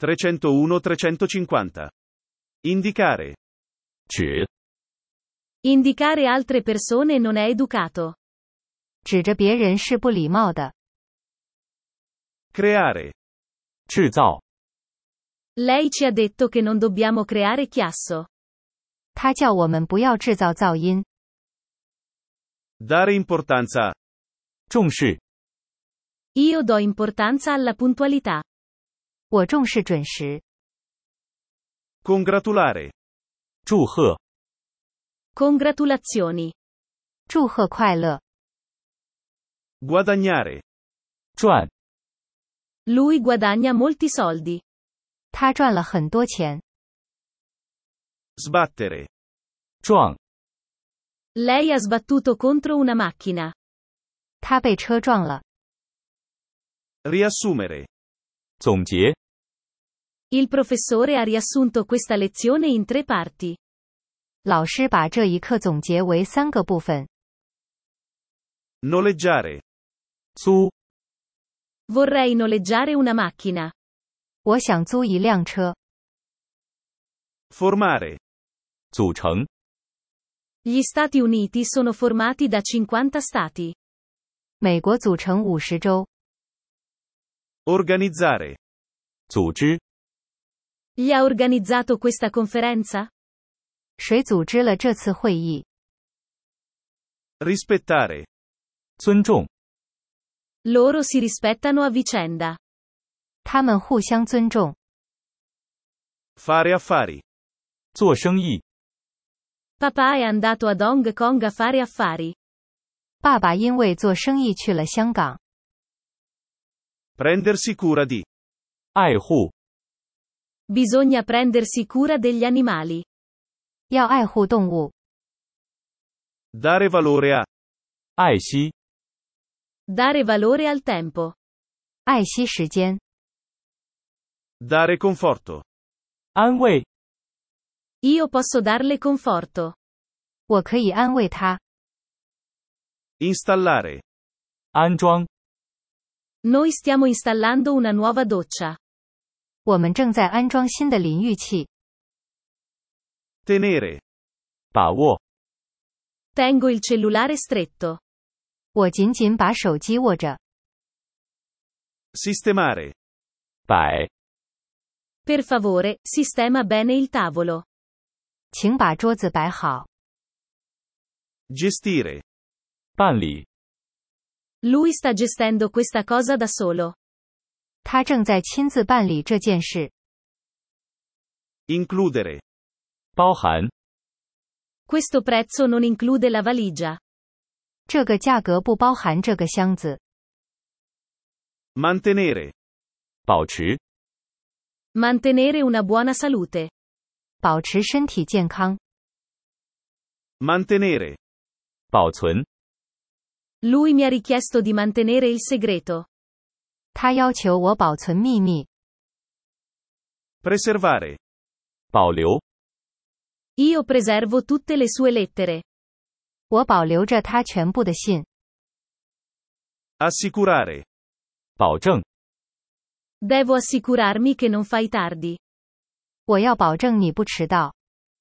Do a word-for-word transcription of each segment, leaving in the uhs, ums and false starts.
trecentouno trecentocinquanta. Indicare. 指 Indicare altre persone non è educato. 指着别人是不礼貌的。 Creare. 制造 Lei ci ha detto che non dobbiamo creare chiasso. 他叫我们不要制造噪音。 Dare importanza a. 重视 Io do importanza alla puntualità. 我重视准时。 Congratulare. 祝贺 Congratulazioni. 祝贺快乐。 Guadagnare. 赚 Lui guadagna molti soldi. 他赚了很多钱。 Sbattere. 撞 Lei ha sbattuto contro una macchina. 他被车撞了。 Riassumere. 总结 Il professore ha riassunto questa lezione in tre parti. 老师把这一课总结为三个部分。 Noleggiare. 租 Vorrei noleggiare una macchina. 我想租一辆车。 Formare. 组成 Gli Stati Uniti sono formati da cinquanta stati. 美国组成五十州。 Organizzare. 组织 Chi ha organizzato questa conferenza? 谁组织了这次会议？ Rispettare. 尊重 Loro si rispettano a vicenda. 他们互相尊重。 Fare affari. 做生意 Papà è andato ad Hong Kong a fare affari. 爸爸因为做生意去了香港。 Prendersi cura di. 爱护 Bisogna prendersi cura degli animali. 要爱护动物。 Dare valore a. 爱惜 Dare valore al tempo. 爱惜时间。 Dare conforto. 安慰 Io posso darle conforto. 我可以安慰他。 Installare. 安装 Noi stiamo installando una nuova doccia. 我们正在安装新的淋浴器。 Tenere. 把握 Tengo il cellulare stretto. 我紧紧把手机握着。 Sistemare. 摆 Per favore, sistema bene il tavolo. 请把桌子摆好。 Gestire. 办理 Lui sta gestendo questa cosa da solo. 他正在亲自办理这件事。 Includere. 包含 Questo prezzo non include la valigia. 这个价格不包含这个箱子。 Mantenere. 保持 Mantenere una buona salute. 保持身体健康。 Mantenere. 保存 Lui mi ha richiesto di mantenere il segreto. 他要求我保存秘密。 Preservare. 保留 Io preservo tutte le sue lettere. 我保留着他全部的信。 Assicurare. 保证 Devo assicurarmi che non fai tardi. 我要保证你不迟到。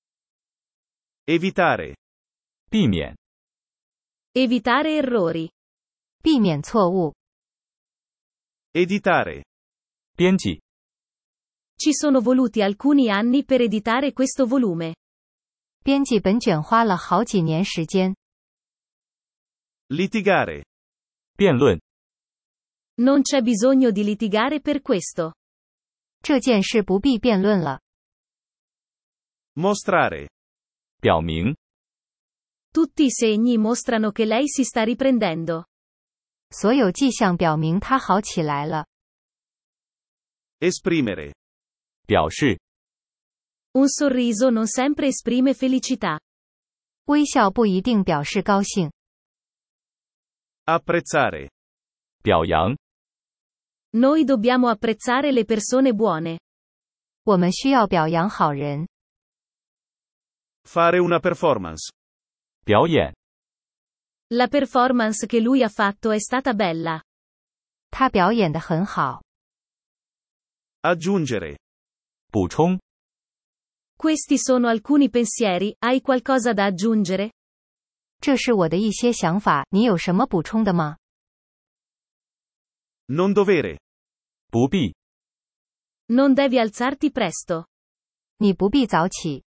Evitare. 避免 Evitare errori. 避免错误。 Editare. 编辑 Ci sono voluti alcuni anni per editare questo volume. 编辑本卷花了好几年时间。 Litigare. 辩论 Non c'è bisogno di litigare per questo. 这件事不必辩论了。 Mostrare. 表明 Tutti i segni mostrano che lei si sta riprendendo. 所有迹象表明他好起来了。 Esprimere. 表示 Un sorriso non sempre esprime felicità. 微笑不一定表示高兴。 Apprezzare. 表扬 Noi dobbiamo apprezzare le persone buone. 我们需要表扬好人。 Fare una performance. 表演 La performance che lui ha fatto è stata bella. 他表演得很好。 Aggiungere. 补充。 Questi sono alcuni pensieri, hai qualcosa da aggiungere? 这是我的一些想法，你有什么补充的吗？ Non dovere. 不必。 Non devi alzarti presto. 你不必早起。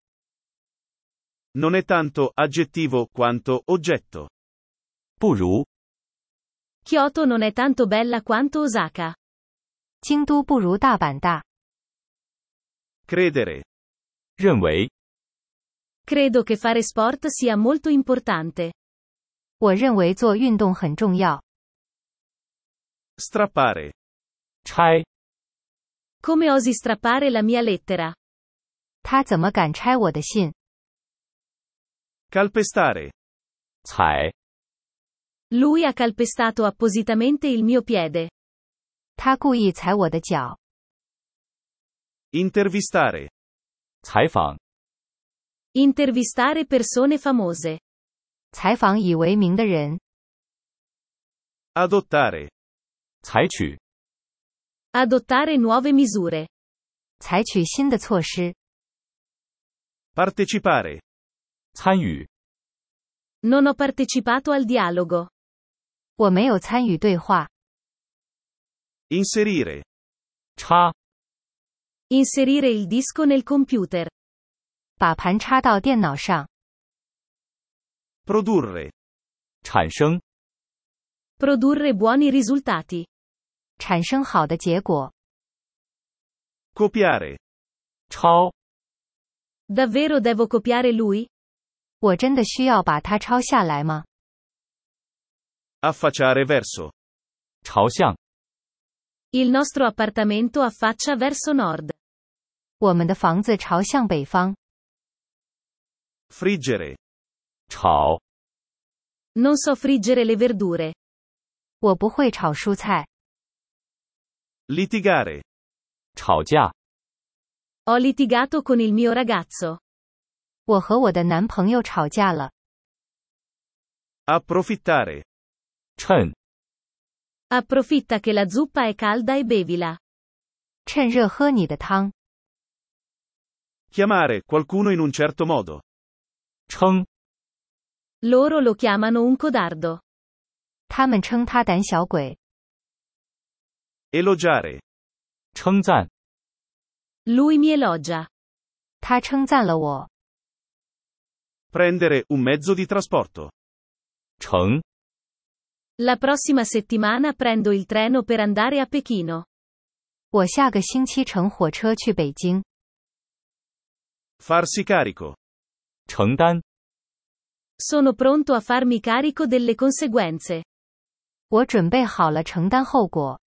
Non è tanto aggettivo quanto oggetto. 不如。 Kyoto non è tanto bella quanto Osaka. 京都不如大阪大。 Credere. 认为。 Credo che fare sport sia molto importante. 我认为做运动很重要。 Strappare. 拆。 Come osi strappare la mia lettera? 他怎么敢拆我的信？ Calpestare. 踩。 Lui ha calpestato appositamente il mio piede. 他故意踩我的脚。 Intervistare. 采访。 Intervistare persone famose. 采访以为名的人。 Adottare. 采取。 Adottare nuove misure. 采取新的措施。 Partecipare. 参与。 Non ho partecipato al dialogo. 我没有参与对话。 Inserire. 插。 Inserire il disco nel computer. 把盘插到电脑上。 Produrre. 产生。 Produrre buoni risultati. 产生好的结果。 Copiare. 抄。 Davvero devo copiare lui? 我真的需要把它抄下来吗？ Affacciare verso. 朝向。 Il nostro appartamento affaccia verso nord. 我们的房子朝向北方。 Friggere. 炒。 Non so friggere le verdure. 我不会炒蔬菜。 Litigare. 吵架。 Ho litigato con il mio ragazzo. 我和我的男朋友吵架了。 Approfittare. 趁。 Approfitta che la zuppa è calda e bevila. 趁热喝你的汤。 Chiamare qualcuno in un certo modo. 称。 Loro lo chiamano un codardo. 他们称他胆小鬼。 Elogiare. 称赞。 Lui mi elogia. 他称赞了我。 Prendere un mezzo di trasporto. 乘。 La prossima settimana prendo il treno per andare a Pechino. 我下个星期乘火车去北京。 Farsi carico. 承担。 Sono pronto a farmi carico delle conseguenze. 我准备好了承担后果。